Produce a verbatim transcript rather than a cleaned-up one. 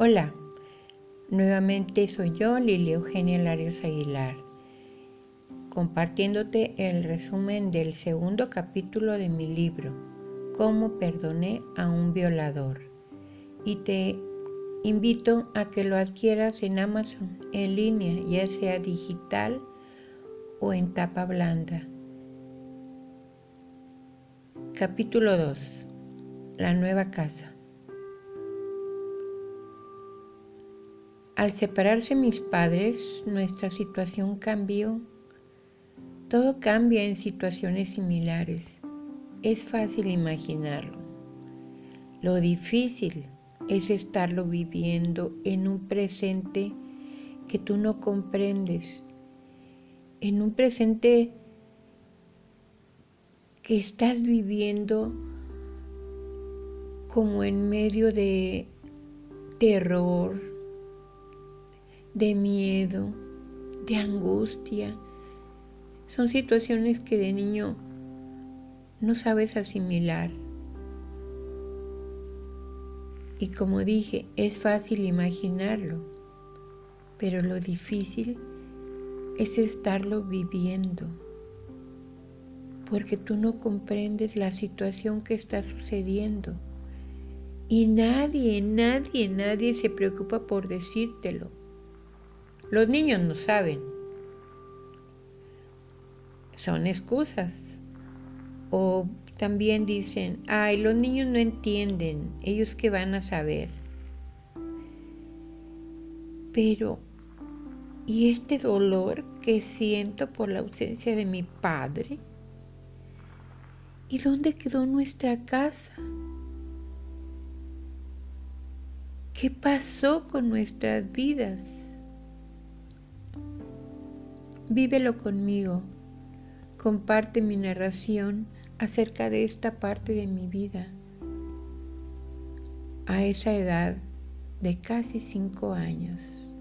Hola, nuevamente soy yo, Lilia Eugenia Larios Aguilar, compartiéndote el resumen del segundo capítulo de mi libro, Cómo perdoné a un violador. Y te invito a que lo adquieras en Amazon, en línea, ya sea digital o en tapa blanda. Capítulo dos. La nueva casa. Al separarse mis padres, nuestra situación cambió. Todo cambia en situaciones similares. Es fácil imaginarlo. Lo difícil es estarlo viviendo en un presente que tú no comprendes, en un presente que estás viviendo como en medio de terror, de miedo, de angustia. Son situaciones que de niño no sabes asimilar. Y como dije, es fácil imaginarlo, pero lo difícil es estarlo viviendo, porque tú no comprendes la situación que está sucediendo. Y nadie, nadie, nadie se preocupa por decírtelo. Los niños no saben. Son excusas. O también dicen, ay, los niños no entienden, ellos qué van a saber. Pero, ¿y este dolor que siento por la ausencia de mi padre? ¿Y dónde quedó nuestra casa? ¿Qué pasó con nuestras vidas? Vívelo conmigo. Comparte mi narración acerca de esta parte de mi vida. A esa edad de casi cinco años.